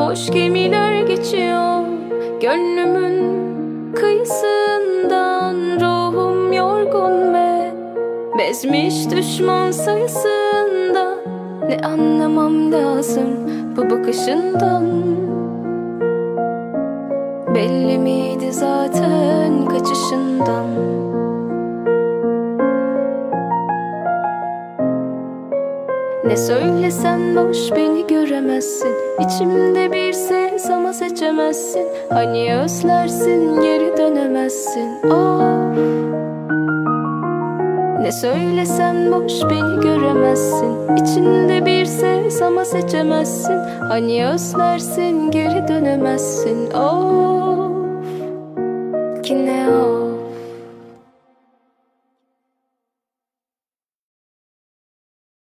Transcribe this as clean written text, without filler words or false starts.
Boş gemiler geçiyor gönlümün kıyısından. Ruhum yorgun ve bezmiş düşman sayısında. Ne anlamam lazım bu bakışından. Belli miydi zaten kaçışından. Ne söylesem boş, beni göremezsin. İçimde bir ses ama seçemezsin. Hani özlersin, geri dönemezsin. Of. Ne söylesem boş, beni göremezsin. İçinde bir ses ama seçemezsin. Hani özlersin, geri dönemezsin. Of. Ki ne o?